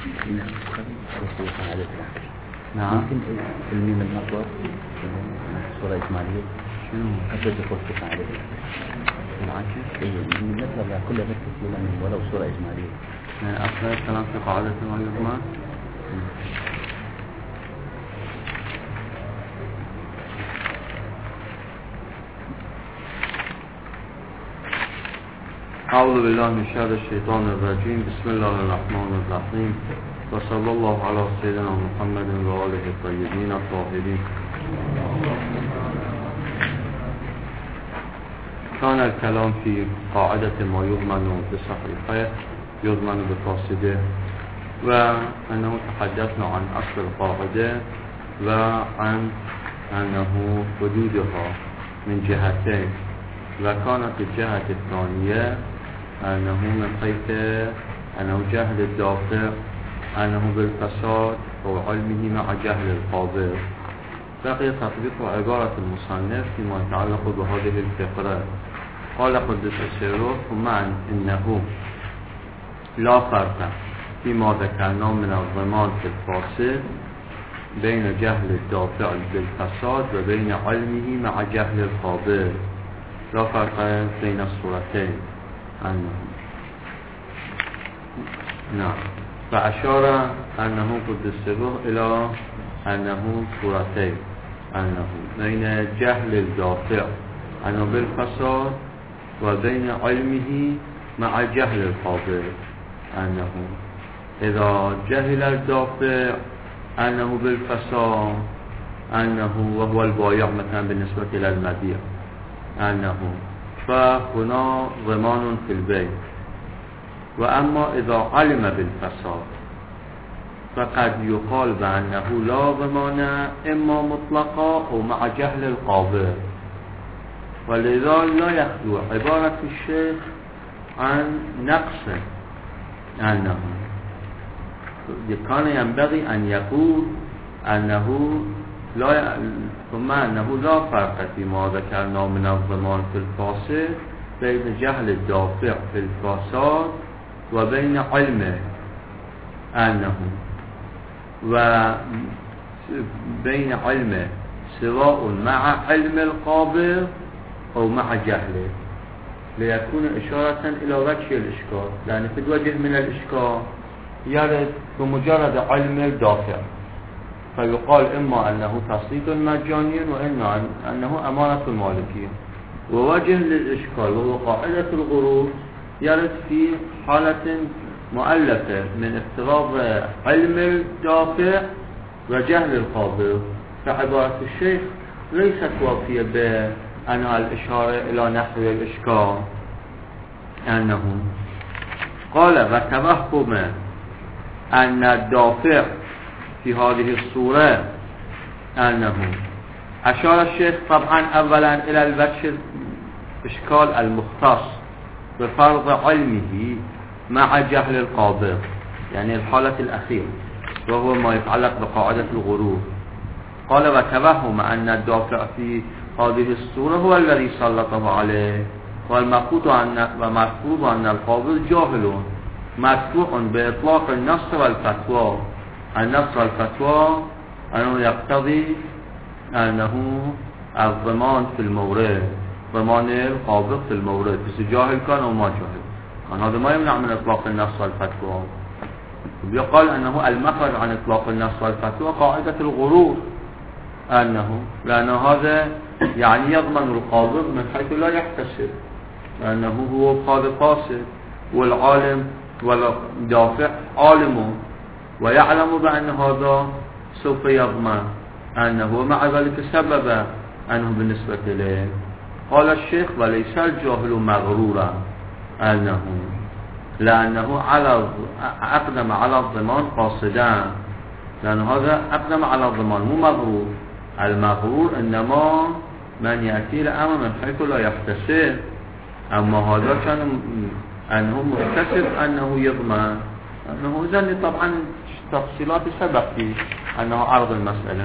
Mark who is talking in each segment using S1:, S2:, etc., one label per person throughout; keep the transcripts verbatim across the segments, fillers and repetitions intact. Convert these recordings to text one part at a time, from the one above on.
S1: نعم.
S2: ممكن الميم الأكبر صورة إسماعيلية
S1: شنو؟
S2: أكبر تقول في عليه
S1: العشر؟
S2: إيه من مثل كل بس تسليما ولو صورة إسماعيلية
S1: يعني أصلا الكلام في قاعدة ما يضمن. أعوذ بالله من شر الشيطان الرجيم. بسم الله الرحمن الرحيم، وصلى الله على سيدنا محمد وآله الطيبين الطاهرين. كان الكلام في قاعدة ما يضمن بصحيحه يضمن بفاسده، وأنه تحدثنا عن أصل القاعدة وعن أنه وجودها من جهتين، وكانت الجهة الثانية أنه من حيث أنه جهل الدافع أنه بالفساد وعلمه مع جهل القابل. بقي تطبيق عبارة المصنف فيما يتعلق بهذه الفقرة. قال قدس سره ثم إنه لا فرق فيما ذكرنا من الضمان في الفاسد بين جهل الدافع بالفساد وبين علمه مع جهل القابل. لا فرق بين الصورتين أنه نعم. فأشار أنه قدس سره إلى أنه صورتين، أنه بين جهل الدافع أنه بالفساد وبين علمه مع جهل القابل، أنه إذا جهل الدافع أنه بالفساد أنه وهو البايع مثلا بالنسبة إلى المبيع أنه فهنا ضمان في البيع. وأما إذا علم بالفساد فقد يقال بأنه لا ضمان إما مطلقا أو مع جهل القابل. ولذا لا يخلو عبارة الشيخ عن نقص، أنه كان ينبغي أن يقول أنه لا ثم أنه لا فرق فيما ذكرنا من الضمان في الفاسد بين جهل الدافع في الفساد وبين علمه أنه وبين علمه سواء مع علم القابل أو مع جهله، ليكون إشارة إلى وجه الإشكال، لأن في الوجه من الإشكال يرد بمجرد علم الدافع فيقال إما أنه تسليط مجاني وإما أنه أمانة مالكية. ووجه للإشكال وهو قاعدة الغرور يرد في حالة مؤلفة من افتراض علم الدافع وجهل القابل. فعبارة الشيخ ليست وافية بأن الإشارة إلى نحو الإشكال. أنه قال وتوهم أن الدافع في هذه الصورة أنه أشار الشيخ طبعا أولا إلى الوجه الإشكال المختص بفرض علمه مع جهل القابل، يعني الحالة الأخيرة وهو ما يتعلق بقاعدة الغرور. قال وتوهم أن الدافع في هذه الصورة هو الذي سلطه عليه، والمفروض أن ومفروض أن القابل جاهل مدفوع بإطلاق النص والفتوى. النص والفتوى أنه يقتضي أنه الضمان في المورد، ضمان القابل في المورد، بس جاهل كان أو ما جاهل كان، هذا ما يمنع من إطلاق النص والفتوى. يقال أنه المخرج عن إطلاق النص والفتوى قاعدة الغرور، أنه لأن هذا يعني يضمن القابل من حيث لا يحتسب، لأنه هو قاضي فاسد والعالم والدافع عالم ويعلم بأن هذا سوف يضمن أنه مع ذلك سبب أنه بالنسبة إليه. قال الشيخ وليس الجاهل مغرورا، أنه لأنه على أقدم على الضمان قاصدا، لأن هذا أقدم على الضمان مو مغرور. المغرور إنما من يأتي الأمر من حيث لا يحتسب، أما هذا كان أنه مكتسب أنه يضمن، أنه إذن طبعا تفصيلات سبق في أنه عرض المسألة.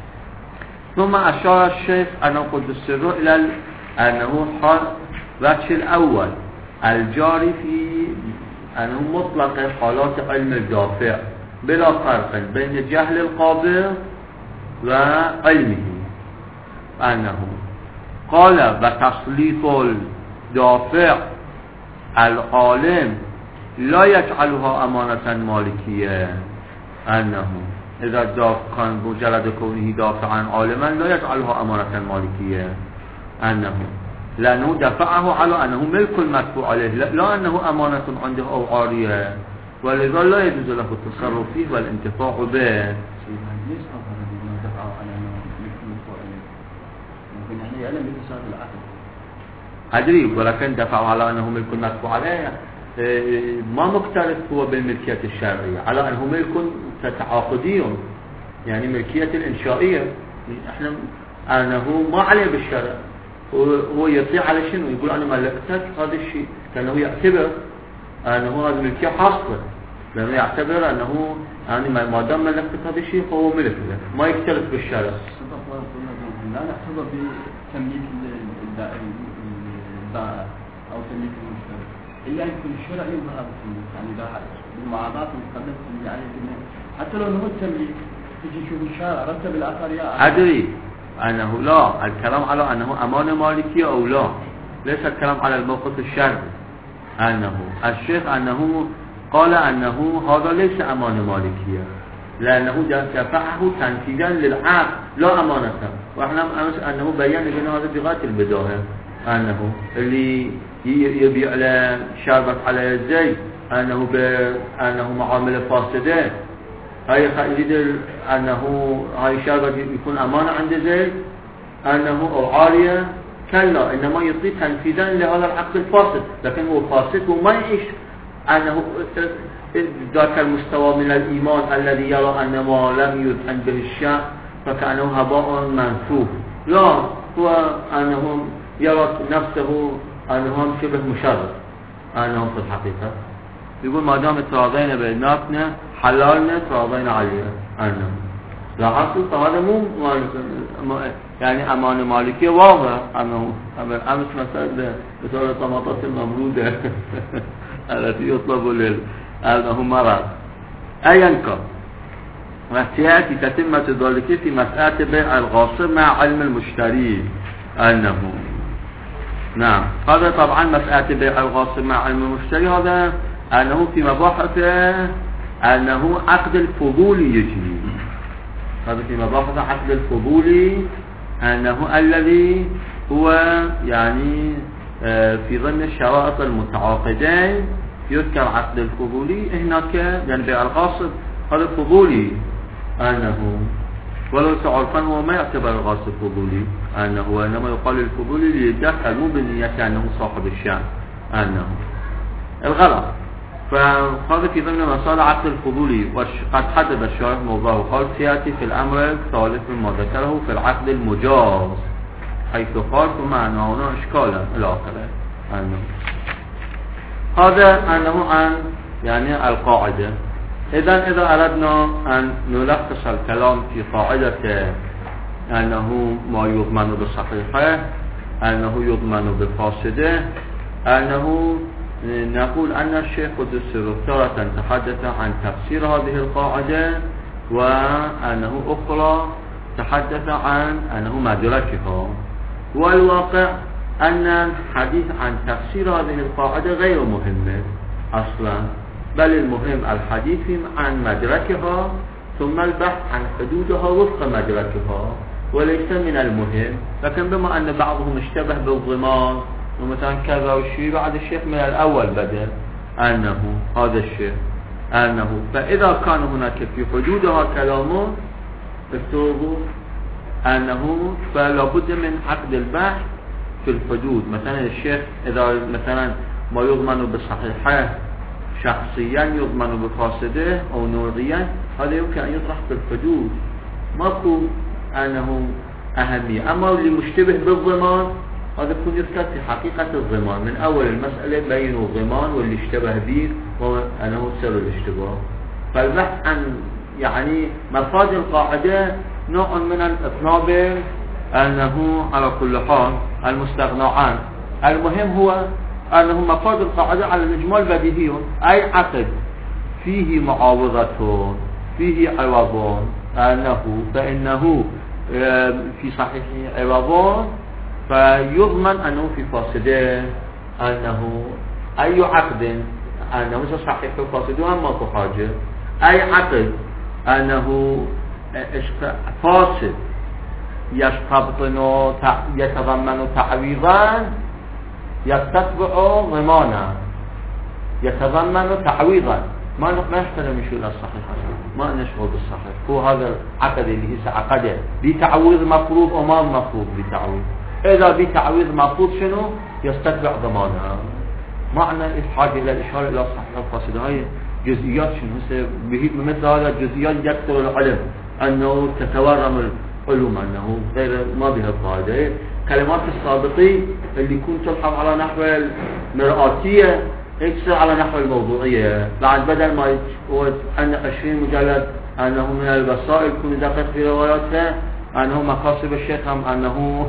S1: ثم أشار الشيخ أنه قد السر إلى أنه حال وجه الأول الجاري في أنه مطلق حالات علم الدافع بلا فرق بين جهل القابض وعلمه أنه قال وتسليط الدافع العالم لا يجعلها أمانة مالكية أنه إذا دافع كان مجرد كونه دافعا عالما لا يجعلها أمانة مالكية أنه لأنه دفعه على أنه ملك المدفوع عليه لا أنه أمانة عنده أو عارية ولذا لا يجوز له التصرف فيه والانتفاع به.
S2: ليش أظهر أنه دفعه على أنه ملك المدفوع عليه؟ ممكن يعني يعلم بفساد العقد.
S1: أدري ولكن دفعه على أنه ملك المدفوع عليه ما مكترث هو بالملكية الشرعية على أنه ملك تعاقدي يعني ملكية الإنشائية إحنا أنه ما عليه بالشرع هو يطيع على شنو يقول أنا ملكتك هذا الشيء كأنه يعتبر أنه هذا ملكية حاصلة لأنه يعتبر أنه يعني ما دام ملكتك هذا الشيء فهو ملك له ما يختلف بالشرع.
S2: لا نعتبر بتمليك البائع أو تمليك المشتري إلا يكون الشرع يظهر بالتمليك يعني لا بالمعاملات المقدمة اللي عليه حتى لو هو التمليك تجي تشوف الشارع رتب الأثر يا
S1: أدري أنه لا الكلام على أنه أمانة مالكية أو لا ليس الكلام على الموقف الشرعي أنه الشيخ أنه قال أنه هذا ليس أمانة مالكية لأنه دفعه تنفيذا للعقد لا أمانة وإحنا أمس أنه بيّن لنا هذا بغاية البداية أنه اللي يبيع له شربت على الزيت أنه أنه معاملة فاسدة هاي يريد أنه هاي شربت يكون أمانة عند زيت أنه أو عالية كلا إنما يعطي تنفيذا لهذا العقد الفاسد لكن هو فاسد وما يعيش أنه ذاك المستوى من الإيمان الذي يرى أن ما لم يذعن به الشرع فكأنه هباء منثور لا هو أنه يرى نفسه أنه شبه مشرف أنه في الحقيقة يقول ما دام تراضينا بيناتنا حلالنا تراضينا عليها أنه لا حصل فهذا مو يعني أمانة مالكية واضح أنه أمس مثلا بسورة طماطة الممرودة التي يطلب لل أنه مرض أيا كان وسيأتي تتمة ذلك في مسألة بيع الغاصب مع علم المشتري أنه نعم هذا طبعا مسألة بيع الغاصب مع علم المشتري هذا أنه في مباحثه أنه عقد الفضولي يجري هذا في مباحث عقد الفضولي أنه الذي هو يعني في ضمن الشرائط المتعاقدين يذكر عقد الفضولي هناك يعني بيع الغاصب هذا فضولي أنه ولو تعرفا هو ما يعتبر الغاصب فضولي أنه إنما يقال الفضولي للدفع مو بالنية أنه صاحب الشأن أنه الغلط فهذا في ضمن مسائل عقد الفضولي وقد حدد الشارح موضوعه وقال سيأتي في الأمر الثالث مما ذكره في العقد المجاز حيث قال ثم أنه إشكالا إلى آخره أنه هذا أنه عن يعني القاعدة. إذن إذا أردنا أن نلخص الكلام في قاعدة أنه ما يضمن بالصحيحة أنه يضمن بالفاسدة أنه نقول أن الشيخ قدس تارة تحدث عن تفسير هذه القاعدة وأنه أخرى تحدث عن أنه مدركها والواقع أن الحديث عن تفسير هذه القاعدة غير مهم أصلا بل المهم الحديث عن مدركها ثم البحث عن حدودها وفق مدركها وليس من المهم لكن بما أن بعضهم اشتبه بالضمان ومثلا كذا والشيء بعد الشيخ من الأول بدأ أنه هذا الشيء أنه فإذا كان هناك في حدودها كلامه افترضوا أنه فلا بد من عقد البحث في الحدود مثلا الشيخ إذا مثلا ما يضمن بالصحيحة شخصيا يضمن بفاسده أو نوعيا هذا يمكن أن يطرح في الحدود ماكو أنه أهمية. أما اللي مشتبه بالضمان هذا يكون يذكر في حقيقة الضمان من أول المسألة بين الضمان واللي اشتبه به وأنه سر الاشتباه. فالبحث عن يعني مفاد القاعدة نوع من الإطناب أنه على كل حال المستغنى عنه. المهم هو أنه مفاد القاعدة على الإجمال بديهي أي عقد فيه معاوضة فيه عوض أنه فإنه في صحيحه عوض فيضمن أنه في فاسده أنه أي عقد أنه صحيح فاسده هم ماكو حاجة أي عقد أنه فاسد يستبطن يتضمن تعويضا يتتبع ضمانا يتضمن تعويضا ما ما نحترم شو الصحيح ما نشغل بالصحيح هو هذا العقد اللي هي عقده بتعويض مفروض او ما مفروض بتعويض اذا بتعويض مفروض شنو يستتبع ضمانها معنى الحاجه الى الاشاره الى الصحيح الفاسد هاي جزئيات شنو مثل هذا الجزئيات يكثر العلم انه تتورم العلوم انه غير ما بها فائده كلمات السابقين اللي يكون تلحظ على نحو المرآتية يكسر على نحو الموضوعية بعد بدل ما أن عشرين مجلد أنه من البصائر يكون دقيق في رواياتها أنه مقاصد الشيخ هم أنه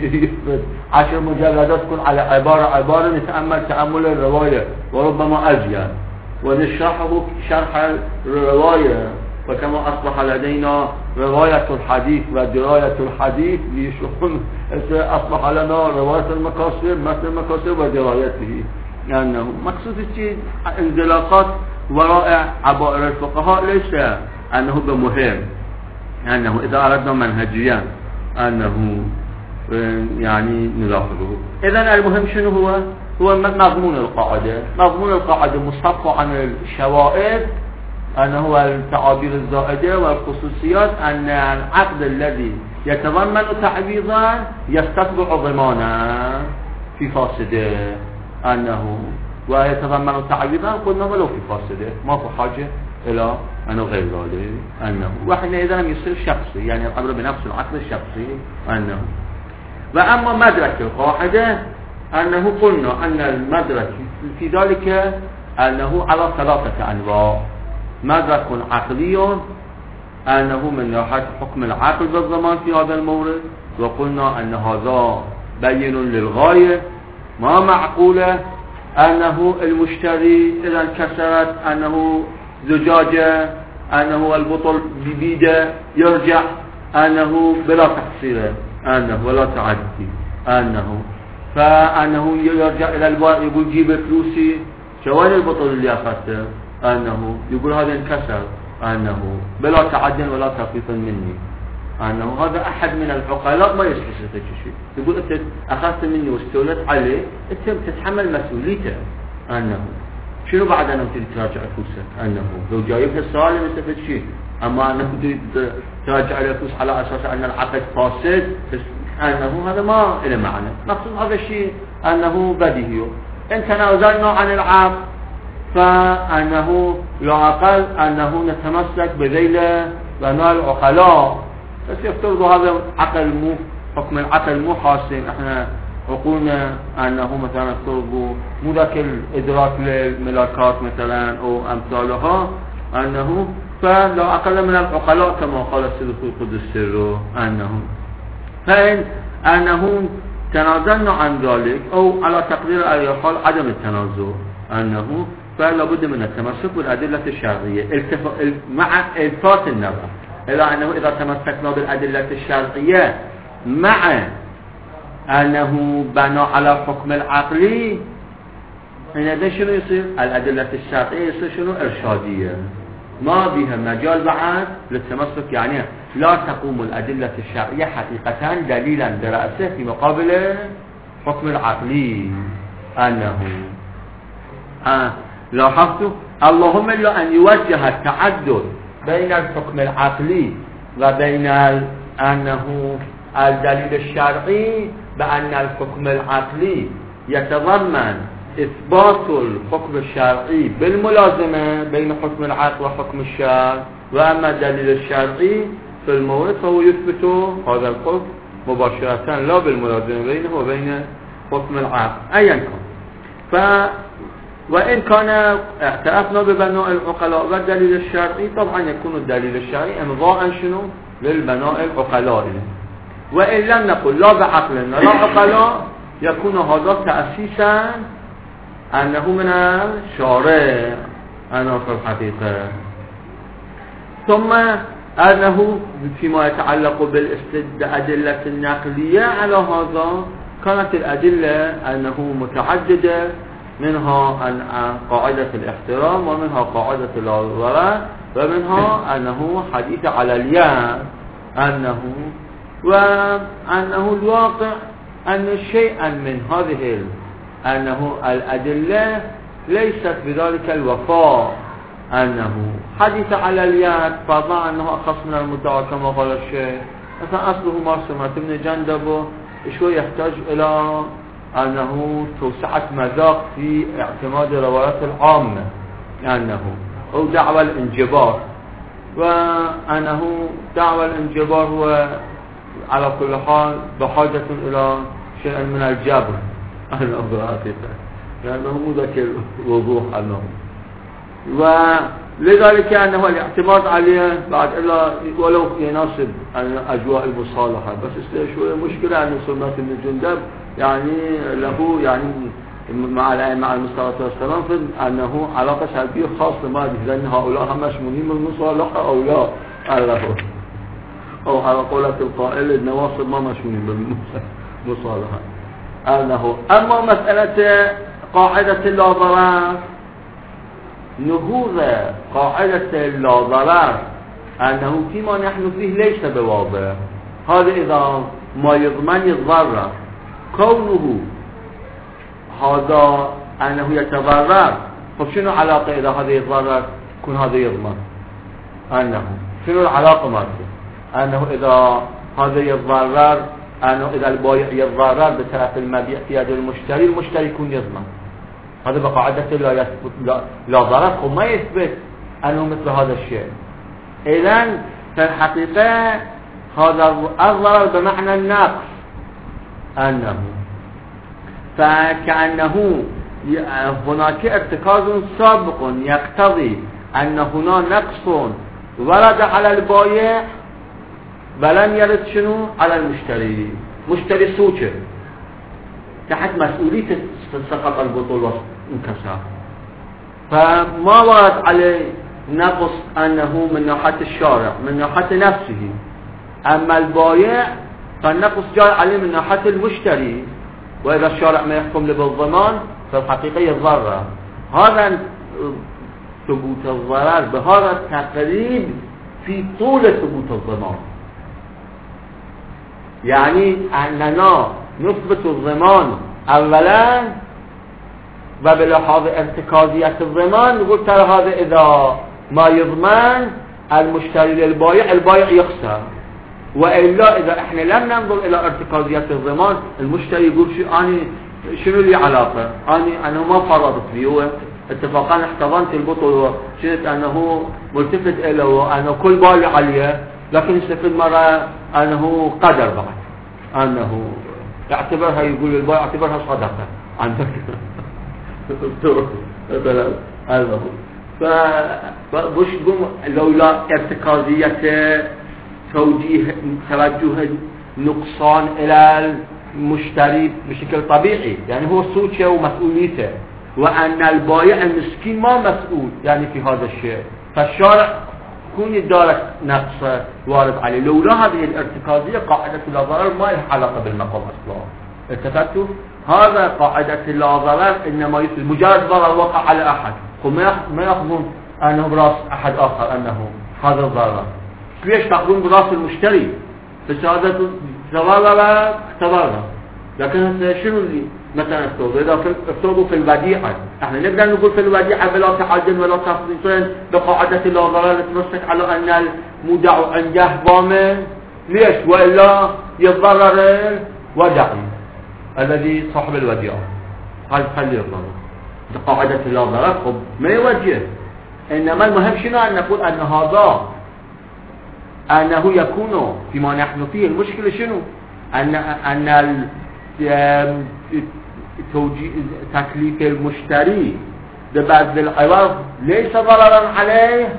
S1: عشر مجلدات تكون على عبارة عبارة نتأمل تأمل الرواية وربما أجيال ونشرحه شرح الرواية وكما أصبح لدينا رواية الحديث ودراية الحديث ليشرحون أصبح لنا رواية المكاسب مثل المكاسب ودرايته لأنه مقصود الشيء انزلاقات وراء عبائر الفقهاء ليس أنه بمهم أنه إذا أردنا منهجيا أنه يعني نلاحظه إذن المهم شنو هو هو مضمون القاعدة مضمون القاعدة مصطفى عن الشوائب أنه هو التعابير الزائدة والخصوصيات أن العقد الذي يتضمن تعويضا يستتبع ضمانا في فاسده أنه ويتضمن تعويضا قلنا ولو في فاسده ما في حاجة إلى أنه غير ذلك أنه وحينئذ لم يصير شخصي يعني الأمر بنفس العقد الشخصي أنه وأما مدرك القاعدة أنه قلنا أن المدرك في ذلك أنه على ثلاثة أنواع مدرك عقلي أنه من ناحية حكم العقل بالضمان في هذا المورد وقلنا أن هذا بين للغاية ما معقولة أنه المشتري إذا انكسرت أنه زجاجة أنه البطل ببيدة يرجع أنه بلا تقصير أنه ولا تعدي أنه فأنه يرجع إلى البائع يقول جيب فلوسي شوال البطل اللي أخذته أنه يقول هذا انكسر أنه بلا تعد ولا تخفيف مني أنه هذا أحد من العقلاء ما يستفيد شيء يقول أنت أخذت مني واستولت عليه أنت تتحمل مسؤوليته أنه شنو بعد أنه تريد تراجع فلوسك أنه لو جايبها السالم يستفيد شيء أما أنه تريد تراجع الفلوس على أساس أن العقد فاسد أنه هذا ما له معنى مقصود هذا الشيء أنه بديهي إن تنازلنا عن العقد فأنه يعقل أنه نتمسك بذيل بناء العقلاء بس يفترض هذا عقل مو حكم العقل مو حاسم احنا عقولنا أنه مثلا يفترض مو ذاك الإدراك للملاكات مثلا أو أمثالها أنه فلا أقل من العقلاء كما قال السيد القدس السر أنه فإن أنه تنازلنا عن ذلك أو على تقدير أي حال عدم التنازل أنه فلا بد من التمسك بالأدلة الشرعية مع إلفات النظر إلى أنه إذا تمسكنا بالأدلة الشرعية مع أنه بناء على الحكم العقلي هنا شنو يصير الأدلة الشرعية يصير شنو إرشادية ما بها مجال بعد للتمسك يعني لا تقوم الأدلة الشرعية حقيقة دليلا برأسه في مقابل الحكم العقلي أنه آه لاحظتوا اللهم إلا أن يوجه التعدد بين الحكم العقلي وبين أنه الدليل الشرعي بأن الحكم العقلي يتضمن إثبات الحكم الشرعي بالملازمة بين حكم العقل وحكم الشرع وأما الدليل الشرعي في المورد فهو يثبت هذا الحكم مباشرة لا بالملازمة بينه وبين حكم العقل أيا كان ف وإن كان اعترفنا ببناء العقلاء والدليل الشرعي طبعا يكون الدليل الشرعي امضاء شنو للبناء العقلاء وإن لم نقل لا بعقلنا لا عقلاء يكون هذا تأسيسا أنه من الشارع أنا في الحقيقة ثم أنه فيما يتعلق بالأدلة النقلية على هذا كانت الأدلة أنه متعددة، منها أن قاعدة الاحترام، ومنها قاعدة لا ضرر، ومنها أنه حديث على اليد، أنه وأنه الواقع أن شيئا من هذه أنه الأدلة ليست بذلك الوفاء، أنه حديث على اليد فضع أنه أخص من المدعى كما قال الشيخ، مثلا أصله مرسومة من جندبه شو يحتاج إلى أنه توسعة مذاق في اعتماد روايات العامة، أنه أو دعوى الانجبار، وأنه دعوى الانجبار هو على كل حال بحاجة إلى شيء من الجبر لأنه مو ذاك الوضوح أنه، ولذلك أنه الاعتماد عليه بعد إلا ولو يناسب أجواء المصالحة، بس شوية مشكلة أن سلمة بن جندب يعني له يعني مع مع المصطفى والسلام في أنه علاقة سلبية خاصة ما لأن هؤلاء هم مشمولين بالمصالحة أو لا أعرفه، أو على قولة القائل النواصب ما مشمولين بالمصالحة أنه. أما مسألة قاعدة لا ضرر، نهوض قاعدة لا ضرر أنه فيما نحن فيه ليس بواضح، هذا إذا ما يضمن يتضرر، كونه هذا أنه يتضرر، فشنو علاقة إذا هذا يتضرر كون هذا يضمن؟ أنه شنو العلاقة مالته؟ أنه إذا هذا يتضرر، أنه إذا البائع يتضرر بطرف المبيع في يد المشتري، المشتري يكون يضمن، هذا بقاعدة لا يثبت لا, لا ضرر، وما يثبت أنه مثل هذا الشيء. إذن في الحقيقة هذا الضرر بمعنى النقص، أنه فكأنه هناك ارتكاز سابق يقتضي أن هنا نقص ورد على البائع ولم يرد شنو على المشتري، مشتري سوچه تحت مسؤولية سقط البطول وانكسار، فما ورد عليه نقص أنه من ناحية الشارع من ناحية نفسه، أما البائع فالنقص جاء عليه من ناحية المشتري، وإذا الشارع ما يحكم له بالضمان فالحقيقة يتضرر. هذا ثبوت الضرر بهذا التقريب في طول ثبوت الضمان، يعني أننا نثبت الضمان أولا وبلحاظ ارتكازية الضمان نقول ترى هذا إذا ما يضمن المشتري للبائع البائع يخسر، وإلا إذا إحنا لم ننظر إلى ارتكازية الضمان المشتري يقول شو أنا شنو لي علاقة، أنا أنا ما فرضت لي، هو اتفاقا احتضنت البطل وشنت أنه ملتفت إليه وأنه كل بالي عليه، لكن يستفيد مرة أنه قدر بعد أنه يعتبرها، يقول البائع يعتبرها صدقة عندك هذا فبش قم لولا ارتكازية توجيه توجه نقصان إلى المشتري بشكل طبيعي، يعني هو سوچه ومسؤوليته، وأن البائع المسكين ما مسؤول يعني في هذا الشيء، فالشارع كون يدارك نقص وارد عليه. لولا هذه الارتكازية قاعدة لا ضرر ما لها علاقة بالمقام أصلا، التفتوا هذا قاعدة لا ضرر إنما يصير مجرد ضرر وقع على أحد، وما ما يأخذون أنه براس أحد آخر أنه هذا الضرر، ليش تأخذون براس المشتري؟ فشهادة تضرر تضرر، لكن شنو اللي مثلا افتوضوا إذا افتوضوا في الوديعة، احنا نقدر نقول في الوديعة بلا تعدد ولا تفصيل بقاعدة لا ضرر تمسك على أن المودع عنده ضامن، ليش؟ وإلا يتضرر ودعي الذي صاحب الوديعة، هذا خلي يضرر بقاعدة لا ضرر، خب ما يوجه، إنما المهم شنو أن نقول أن هذا أنه يكون فيما نحن فيه. المشكلة شنو؟ أن أن تكليف المشتري ببذل العوض ليس ضررا عليه،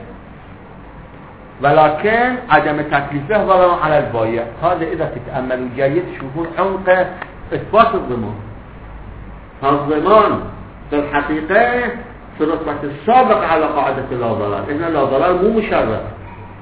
S1: ولكن عدم تكليفه ضررا على البائع. هذا إذا تتأملوا جيد تشوفون عمق إثبات الضمان. الضمان في الحقيقة في الرتبة السابقة على قاعدة لا ضرر، إن لا ضرر مو مشرع،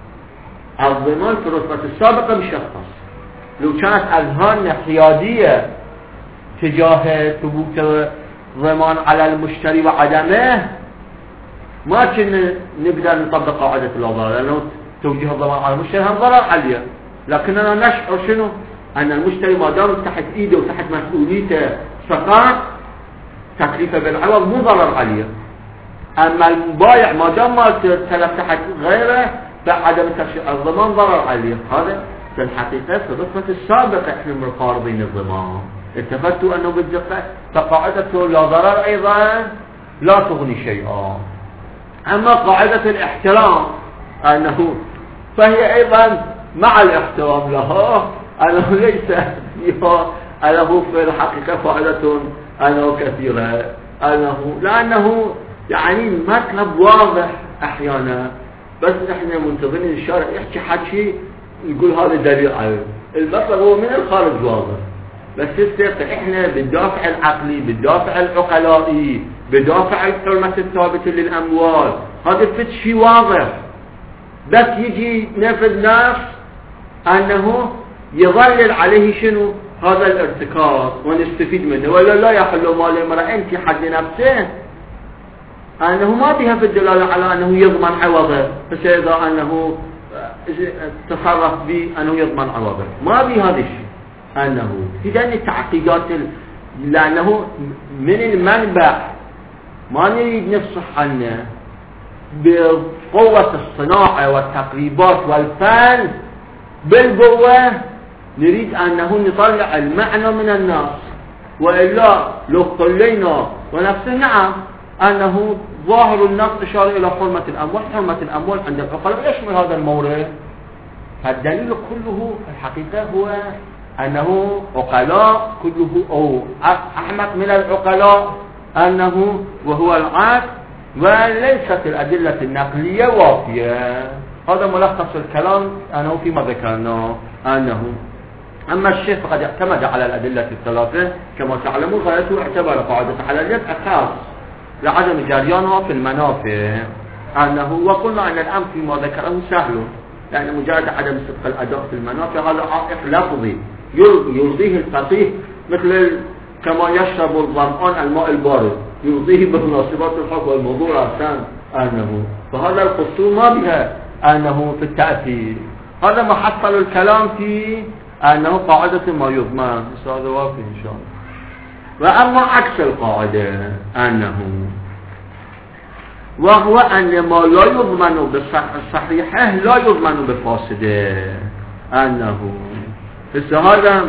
S1: الضمان في الرتبة السابقة مشخص. لو كانت أذهاننا حيادية تجاه ثبوت الضمان على المشتري وعدمه ما كنا نقدر نطبق قاعدة لا ضرر، لأنه توجيه الضمان على المشتري هم ضرر عليه. لكننا نشعر شنو؟ أن المشتري ما دام تحت إيده وتحت مسؤوليته فقط تكليفه بالعوض مو ضرر عليه. أما المبايع ما دام ما تلف تحت غيره فعدم تشريع الضمان ضرر عليه. هذا في الحقيقة في الرتبة السابقة احنا مقاربين الضمان. اتفقتوا أنه بالدقة فقاعدة لا ضرر أيضا لا تغني شيئا. أما قاعدة الاحترام أنه فهي أيضا مع الاحترام لها أنه ليس فيها أنه في الحقيقة فائدة أنه كثيرة أنه لأنه يعني المطلب واضح أحيانا بس إحنا منتظرين الشارع يحكي حكي يقول هذا دليل عليه. المطلب هو من الخارج واضح بس يستيقظ إحنا بالدافع العقلي بالدافع العقلائي بدافع الحرمة الثابتة للأموال هذا فت شيء واضح بس يجي نفذ ناس أنه يظلل عليه شنو هذا الارتكاز ونستفيد منه ولا لا يحل مال امرأة انت حد نفسه أنه ما بها في الدلالة على أنه يضمن عوضه فسيدا أنه تصرف به أنه يضمن عوضه ما بها هذا الشيء أنه إذن التعقيدات لأنه من المنبع ما نريد نفصح عنه بقوة الصناعة والتقريبات والفن بالقوة نريد أنه نطلع المعنى من الناس وإلا لو قلينا ونفسه نعم أنه ظاهر النص إشارة إلى حرمة الأموال حرمة الأموال عند العقلاء يشمل هذا المورد. فالدليل كله الحقيقة هو أنه عقلاء كله أو أحمق من العقلاء أنه وهو العقل وليست الأدلة النقلية وافية. هذا ملخص الكلام أنه فيما ذكرنا أنه أما الشيخ فقد اعتمد على الأدلة الثلاثة كما تعلمون غايته اعتبر قاعدة على اليد أساس لعدم جريانها في المنافع أنه وقلنا أن الأمر فيما ذكره سهل لأن مجرد عدم صدق الأداء في المنافع هذا عائق لفظي يرضيه الفقيه مثل كما يشرب الظمآن الماء البارد يرضيه بمناسبات الحق والموضوع أحسن أنه فهذا القصور ما بها أنه في التأثير. هذا محصل الكلام في أنه قاعدة ما يضمن هذا وافي إن شاء الله. وأما عكس القاعدة أنه وهو أن ما لا يضمن بالصحيحة لا يضمن بفاسده أنه هذا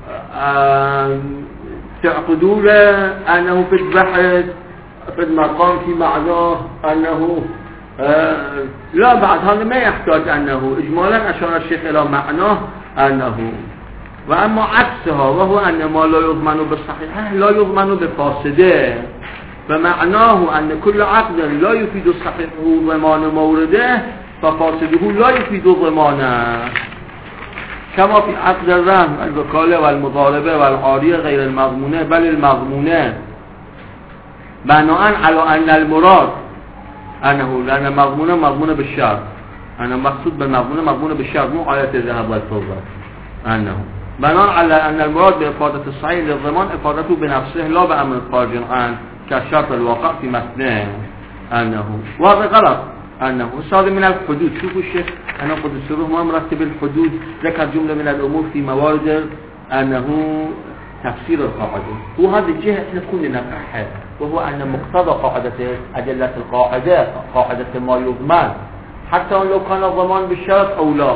S1: تعقدون أنه في البحث في المقام في معناه أنه آه لا بعد هذا ما يحتاج أنه إجمالا أشار الشيخ إلى معناه أنه وأما عكسها وهو أن ما لا يضمن بالصحيحة لا يضمن بفاسده فمعناه أن كل عقد لا يفيد الصحيح ضمان مورده ففاسده لا يفيد ضمانه كما في عقد الرهن الوكالة والمضاربة والعارية غير المضمونة بل المضمونة بناء على أن المراد أنه لأن مضمونة مضمونة بالشرط أنا مقصود بالمضمونة مضمونة بالشرط مو آية الذهب والفضة أنه بناء على أن المراد بإفادة الصحيح للضمان إفادته بنفسه لا بأمر خارج عنه كالشرط الواقع في مثناه أنه وهذا غلط أنه هذا من الحدود. شوفوا الشيخ أنا قد السروح ما مرتب الحدود ذكر جملة من الأمور في موارد أنه تفسير القاعدة وهذه الجهة نكون نفعها وهو أن مقتضى قاعدة أدلة القاعدة قاعدة ما يضمن حتى لو كان الضمان بالشرط أو لا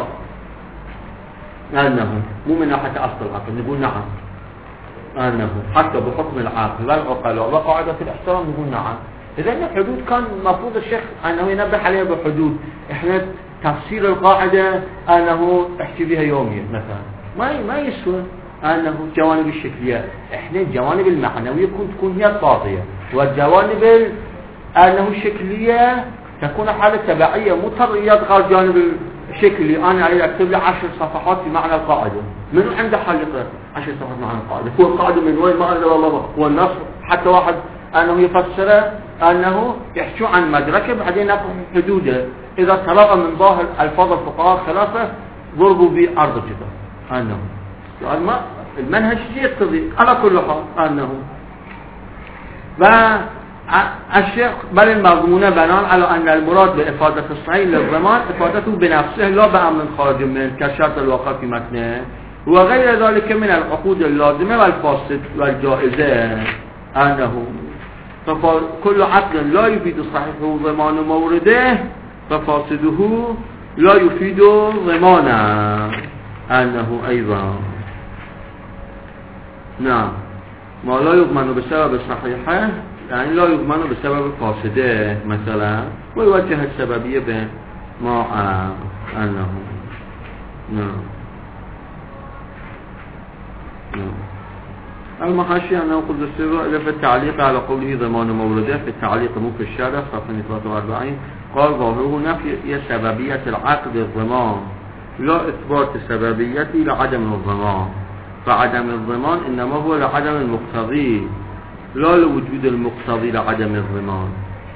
S1: أنه مو من ناحية أصل العقل نقول نعم أنه حتى بحكم العقل والعقلاء وقاعدة الاحترام نقول نعم. إذا الحدود كان مفروض الشيخ أنه ينبه عليها بحدود إحنا تفسير القاعدة أنه احكي بها يوميا مثلا ما ما يسوى أنه جوانب الشكلية إحنا الجوانب المعنوية كنت تكون هي الطاغية والجوانب أنه الشكلية تكون حالة تبعية مضطر يدخل جانب الشكلي أنا عليه أكتب لي عشر صفحات في معنى القاعدة من عنده حل يقرأ عشر صفحات معنى القاعدة هو القاعدة من وين ما أنزل الله هو النص حتى واحد أنه يفسر أنه يحكي عن مدركه بعدين حدوده إذا تلقى من ظاهر ألفاظ الفقهاء خلافه ضربوا بعرض كده أنه يعني ما المنهج يقتضي على كل حال أنه والشيخ بل المضمون بناء على أن المراد بإفادة الصحيح للضمان إفادته بنفسه لا بأمر خارج منه كشرط الواقع في متنه وغير ذلك من العقود اللازمة والفاسد والجائزة أنه فكل عقد لا يفيد صحيحه ضمان مورده ففاسده لا يفيد ضمانا أنه أيضا نعم ما لا يضمن بسبب صحيحه يعني لا يضمن بسبب فاسده مثلا ويوجه السببية بما أنه نعم المحاشي أنه قد السر إذا في التعليق على قوله ضمان مورده في التعليق مو في الشارع صفحة ثلاثة وأربعين قال ظاهره نفي سببية العقد الضمان لا إثبات سببية لعدم الضمان فعدم الضمان إنما هو لعدم المقتضي لا لوجود المقتضي لعدم الضمان.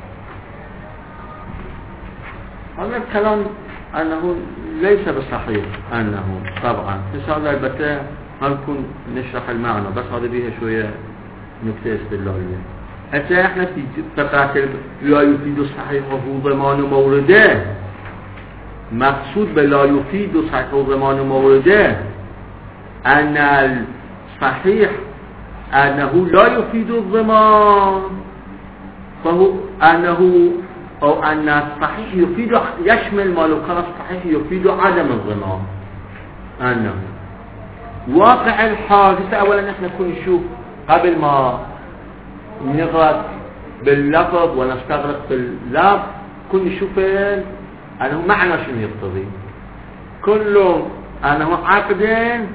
S1: هذا الكلام أنه ليس بصحيح أنه طبعا تسأل البتة هل كن نشرح المعنى بس هذا بيها شوية نكتة استدلالية حتى احنا في فقرة لا يفيد صحيحه ضمان مورده مقصود بلا يفيد صحيحه ضمان مورده أن الصحيح أنه لا يفيد الضمان فهو أنه أو أن الصحيح يفيد يشمل ما لو كان الصحيح يفيد عدم الضمان أنه واقع الحادثة أولا نحن نكون نشوف قبل ما نغرق باللفظ ونستغرق باللفظ كن نشوف أنه معنى شنو يقتضي كله أنه عقد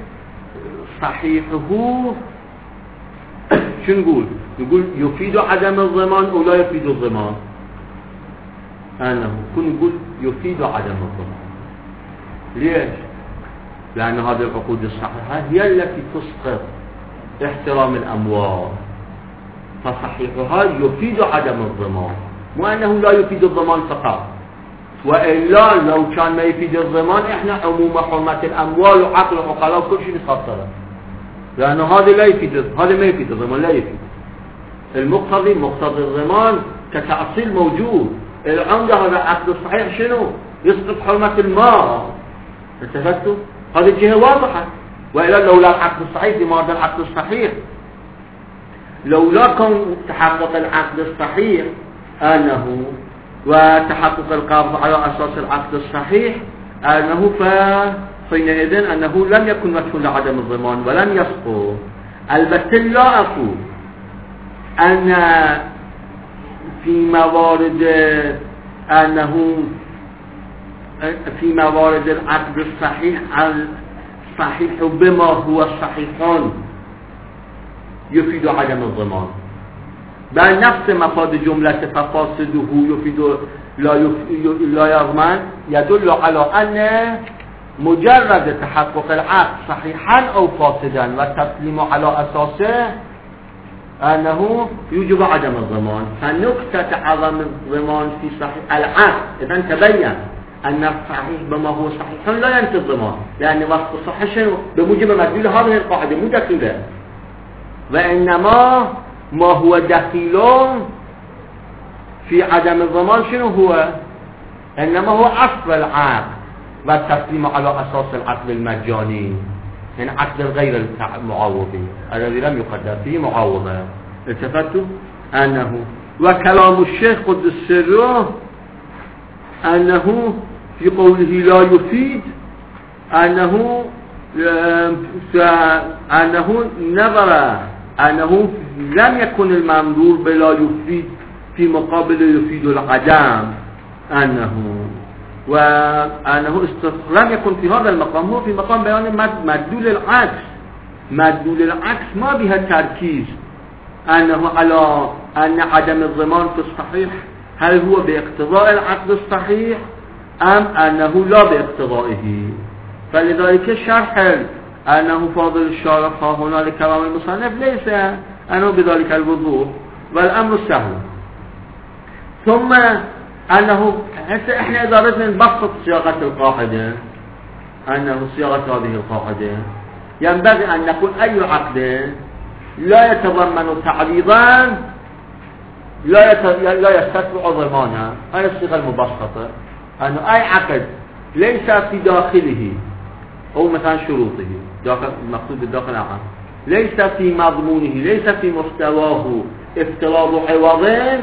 S1: صحيحه شو نقول نقول يفيد عدم الضمان أو لا يفيد الضمان أنه كن نقول يفيد عدم الضمان ليش لأن هذه العقود الصحيحة هي التي تسقط احترام الأموال فصحيحها يفيد عدم الضمان مو أنه لا يفيد الضمان فقط وإلا لو كان ما يفيد الضمان إحنا عموم حرمة الأموال وعقل العقلاء وكل شيء نخسره لأنه هذا لا يفيد هذا ما يفيد الضمان لا يفيد المقتضي مقتضي الضمان كتأصيل موجود العمدة هذا عقد الصحيح شنو يسقط حرمة المال اتفقتوا هذه الجهة واضحة وإلا لولا العقد الصحيح لماذا العقد الصحيح لولا كان تحقق العقد الصحيح أنه وتحقق القبض على أساس العقد الصحيح أنه فحينئذ أنه لم يكن مدخول لعدم الضمان ولم يسقط البتة لا أقول أن في موارد أنه في موارد العقد الصحيح الصحيح بما هو الصحيحان يفيد عدم الضمان بل نفس مفاد جملة ففاسده يفيد لا, لا يضمن يدل على أن مجرد تحقق العقد صحيحا أو فاسدا والتسليم على أساسه أنه يوجب عدم الضمان فنكتة عدم الضمان في صحيح العقد إذن تبين أن الصحيح بما هو صحيح لا ينتهي الضمان لأن وصف صحيح بموجب مدلول هذه القاعدة مو دخيلة وإنما ما هو دخيل في عدم الضمان شنو هو إنما هو أصل العقد والتسليم على أساس العقد المجاني يعني عقد غير المعوضي الذي لم يقدر فيه معوضة التفتوا أنه وكلام الشيخ قدس سره أنه في قوله لا يفيد أنه أنه نظر أنه لم يكن المنظور بلا يفيد في مقابل يفيد العدم أنه وأنه لم يكن في هذا المقام هو في مقام بيان مدلول العكس مدلول العكس ما بها تركيز أنه على أن عدم الضمان في الصحيح هل هو باقتضاء العقد الصحيح أم أنه لا باقتضائه فلذلك الشرح أنه فاضل الشارح هنا لكلام المصنف ليس أنه بذلك الوضوح والأمر سهل. ثم أنه هسه إحنا إذا بدنا نبسط صياغة القاعدة، أنه صياغة هذه القاعدة ينبغي أن نقول أي عقد لا يتضمن تعريضا لا يت... لا يستتبع ضمانا. هاي الصيغة المبسطة، أنه أي عقد ليس في داخله أو مثلا شروطه داخل المقصود بالداخل العام ليس في مضمونه ليس في محتواه افتراض عوض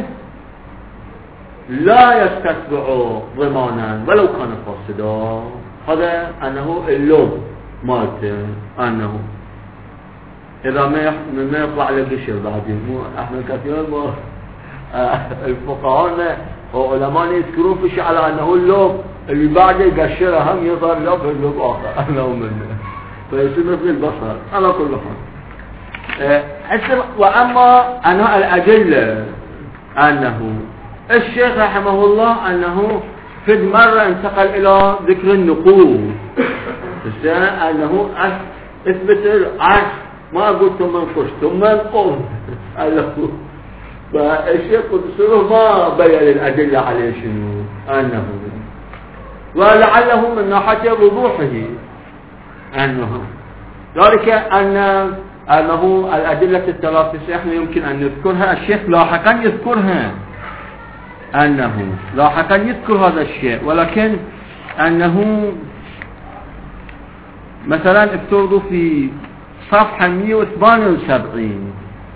S1: لا يستتبع ضمانا ولو كان فاسدا. هذا أنه اللوم مالته، أنه إذا ما يطلع لقشر بعدين مو احنا كثيرا ما الفقهاء وعلماء يذكرون في شيء على أنه اللوم اللي بعده يقشره هم يظهر له في اللوم آخر أنه منه فيصير مثل البصر على كل حال. وأما أنه الأدلة أنه الشيخ رحمه الله أنه في مرة انتقل إلى ذكر النقود، أنه اثبت العرش ما أقول ثم انقش ثم انقض فالشيخ قدسه ما بين الأدلة عليه شنو أنه، ولعله من ناحية وضوحه أنه ذلك أن أنه الأدلة الثلاثة احنا يمكن أن نذكرها، الشيخ لاحقا يذكرها، أنه لاحقا يذكر هذا الشيء، ولكن أنه مثلا افترضوا في صفحة مئة وثمانية وسبعين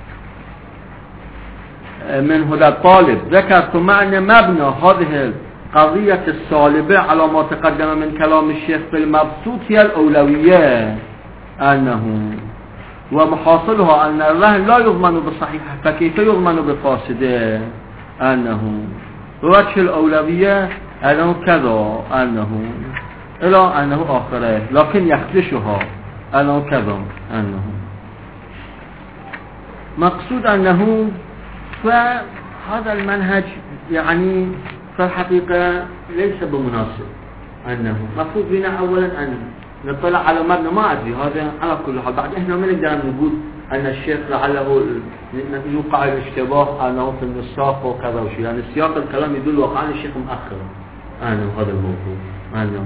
S1: من هدى الطالب ذكر ثم أن مبنى هذه القضية الصالبة على ما تقدم من كلام الشيخ في المبسوط هي الأولوية، أنه ومحاصلها أن الرهن لا يضمن بصحيحة فكيف يضمن بفاسده، أنه وجه الأولوية أنه كذا، أنه إلى أنه آخره لكن يخدشها أنه كذا، أنه مقصود أنه فهذا المنهج يعني في الحقيقة ليس بمناسب، أنه مفروض بنا أولا أن نطلع على مبنى ما أدري هذا على كل حال. بعد إحنا ما نقدر نقول أن الشيخ لعله يوقع الاشتباه أنه في النساق وكذا وشيء، يعني سياق الكلام يدل وقعا الشيخ مؤخر أنه هذا الموضوع، أنه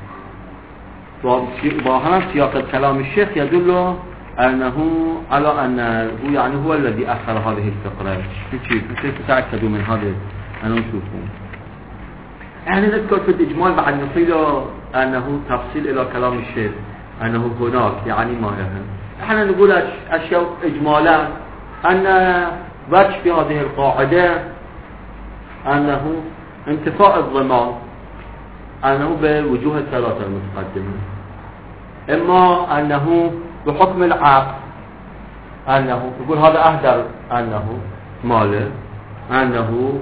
S1: ظاهرا سياق الكلام الشيخ يدل أنه على أنه يعني هو الذي أخر هذه الفقرة. كيف تتأكدوا من هذا أنه نشوفون يعني نذكر في الإجمال بعد نصير أنه تفصيل إلى كلام الشيخ أنه هناك يعني ما يهم. احنا نقول أشياء إجمالا أن وجه في هذه القاعدة أنه انتفاء الضمان أنه بالوجوه الثلاثة المتقدمة، إما أنه بحكم العقد أنه يقول هذا أهدر أنه ماله، أنه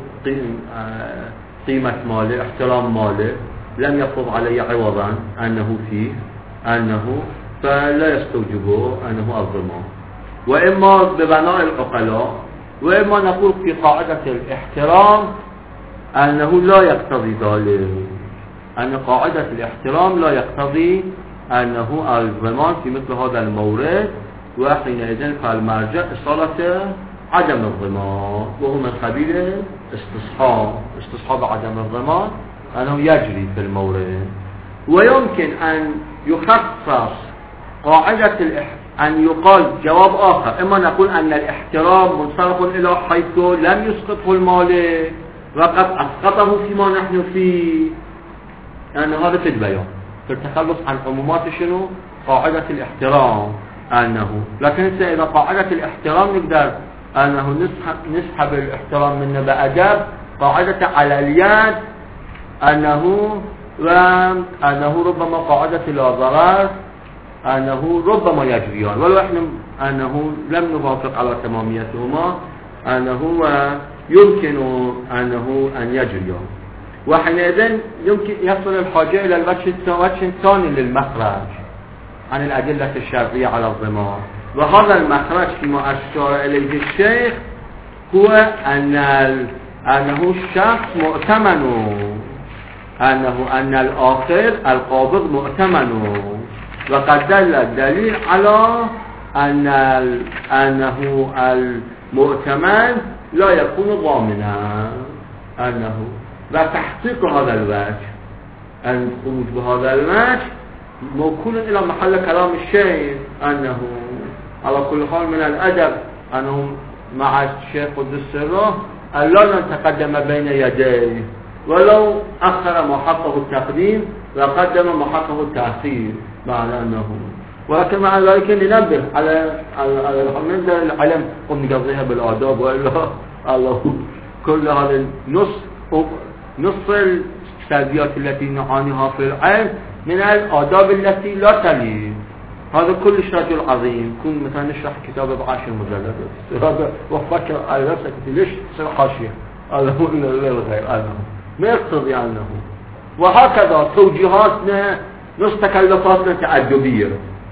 S1: قيمة ماله احترام ماله لم يفرض عليه عوضا أنه فيه أنه فلا يستوجبه أنه الضمان، وإما ببناء العقلاء، وإما نقول في قاعدة الاحترام أنه لا يقتضي ذلك، أن قاعدة الاحترام لا يقتضي أنه الضمان في مثل هذا المورد، وحينئذ فالمرجع إصالة عدم الضمان وهو من قبيل استصحاب استصحاب عدم الضمان أنه يجري في المورد. ويمكن أن يخصص قاعدة الاحترام أن يقال جواب آخر، إما نقول أن الاحترام منصرف إلى حيث لم يسقطه المالك وقد أسقطه فيما نحن فيه، أن هذا في البيان في التخلص عن عمومات شنو قاعدة الاحترام أنه، لكن إذا قاعدة الاحترام نقدر أنه نسحب, نسحب الاحترام منه بأدب، قاعدة على اليد أنه وأنه ربما قاعدة لا ضرر أنه ربما يجريان، ولو إحنا أنه لم نوافق على تماميتهما أنه يمكن أنه أن يجريان، وحينئذ يمكن يصل الحاجة إلى الوجه الثاني للمخرج عن الأدلة الشرعية على الضمان، وهذا المخرج فيما أشار إليه الشيخ هو أن أنه الشخص مؤتمن، أنه أن الآخر القابض مؤتمن، وقد دل الدليل على أن أنه المؤتمن لا يكون ضامنا أنه لا تحقيق هذا الوجه، الخروج بهذا الوجه موكول إلى محل كلام الشيخ، أنه على كل حال من الأدب أنه مع الشيخ قدس سره أن لا نتقدم بين يديه، ولو أخر ما حقه التقديم وقدم ما حقه التأخير، معنى أنه ولكن مع ذلك ننبه على على من العلم قم نقضيها بالآداب، وإلا الله كل هذا النص نصف السلبيات التي نعانيها في العلم من الآداب التي لا تلي. هذا كل رجل عظيم كن مثلا نشرح كتاب بعشر مجلدات هذا وفكر على نفسك ليش تصير حاشية، هذا هو الغير أنه ما يقتضي أنه. وهكذا توجيهاتنا نص تكلفاتنا تأدبية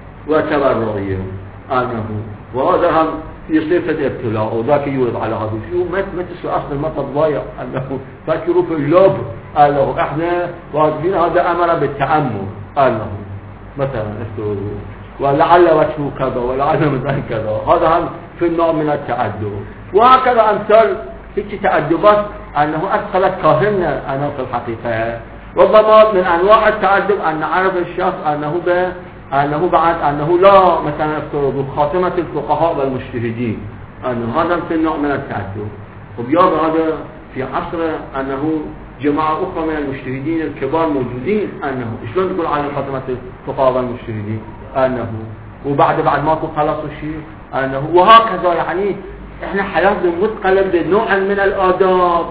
S1: وتبرعية أنه، وهذا هم يصير في ابتلاء وذاك يورد على هذا الشيء ما ما تسوي أصلا ما تضايع أنه فكروا في اللب أنه إحنا واجبين هذا أمر بالتأمل أنه مثلا استوى ولعل وجهه كذا ولعل مثلا كذا، هذا هم في النوع من التأدب. وهكذا أمثال في تأدبات أنه أدخلت كاهنة أنه في الحقيقة. ربما من أنواع التأدب أن نعرف الشخص أنه ب أنه بعد أنه لا مثلا افترض خاتمة الفقهاء والمجتهدين، أنه هذا في النوع من التأدب. وبيابا هذا في عصر أنه جماعة أخرى من المجتهدين الكبار موجودين، أنه شلون تقول عن خاتمة الفقهاء والمجتهدين أنه وبعد بعد ما خلصوا الشيء أنه. وهكذا يعني إحنا حياتنا مثقلة بنوع من الآداب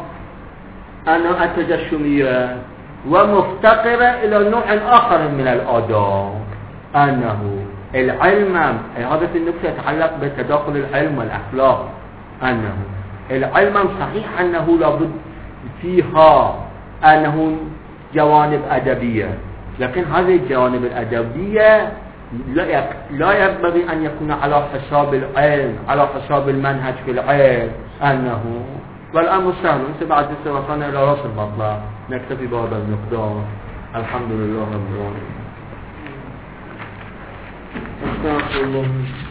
S1: أنه التجشمية ومفتقرة إلى نوع آخر من الآداب، أنه العلم هذا في النقطة يتعلق بتداخل العلم والأخلاق، أنه العلم صحيح أنه لابد فيها أنه جوانب أدبية، لكن هذه الجوانب الأدبية لا ينبغي أن يكون على حساب العلم، على حساب المنهج في العلم، أنه والأمر سهل. أنت بعد وصلنا إلى رأس المطلع، نكتفي بهذا المقدار. الحمد لله رب العالمين. استغفر الله.